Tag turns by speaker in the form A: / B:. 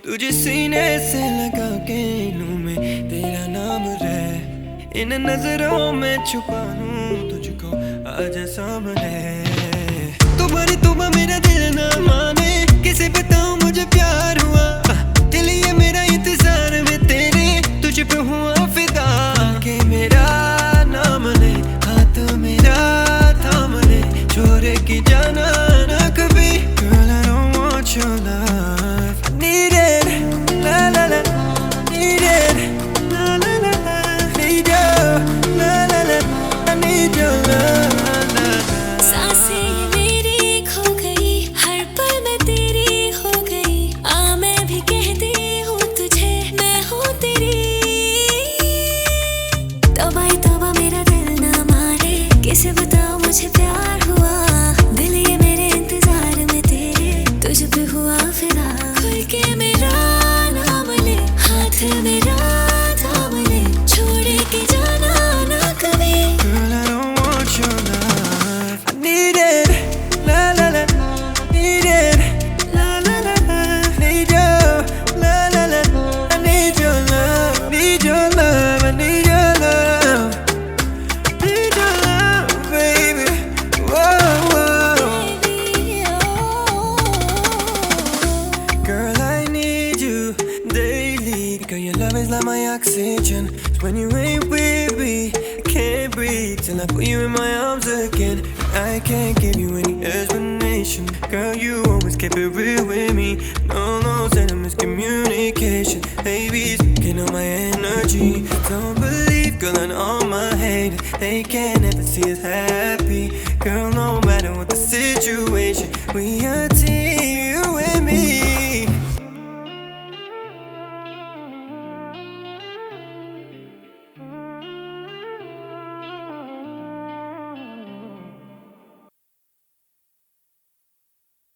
A: तुझे सीने से लगा के लूं मैं तेरा नाम रहे, इन नजरों में छुपा लूं तुझको आजा सामने। तुम्हारी तुम मेरा दिल ना माने, किसे बताऊं मुझे प्यार हुआ, दिल ये मेरा इंतजार में तेरे तुझ पे हुआ फिदा। के मेरा नाम ले, हाथ मेरा थाम ले, छोड़ के जाना ना कभी। Girl, I don't want your love, I need it, la la la, need it, la la la, need you, la la la, I need your love, la la la।
B: सांसें मेरी खो गई, हर पल में तेरी हो गई, आ मैं भी कहती हूँ तुझे मैं हूँ तेरी। तौबा मेरा दिल ना माने, किसे बताऊँ मुझे प्यार हुआ, दिल ये मेरे इंतजार में तेरे तुझ पे हुआ फिदा। खुल के मेरा नाम ले, हाथ मेरा थाम ले, छोड़ के जाना ना कभी।
A: Girl, I don't want your love, I need it, la la la, need it, la la la, need you, la la la, I need your love, need your love, I need your love, need your love, baby. Whoa, whoa.
B: Baby, oh.
A: Girl, I need you daily. Girl, your love is like my oxygen. When you ain't with me, I can't breathe till I put you in my arms again. I can't give you any explanation. Girl, you always kept it real with me. No sentiments, communication. Baby, speaking on my energy. Don't believe, girl, and all my haters, they can't ever see us happy. Girl, no matter what the situation, we a team.